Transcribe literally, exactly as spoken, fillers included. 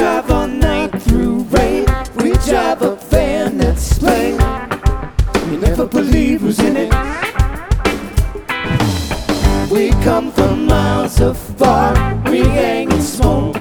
drive all night through rain. We drive a van that's plain. You never believe who's in it. We come from miles afar. We hang and smoke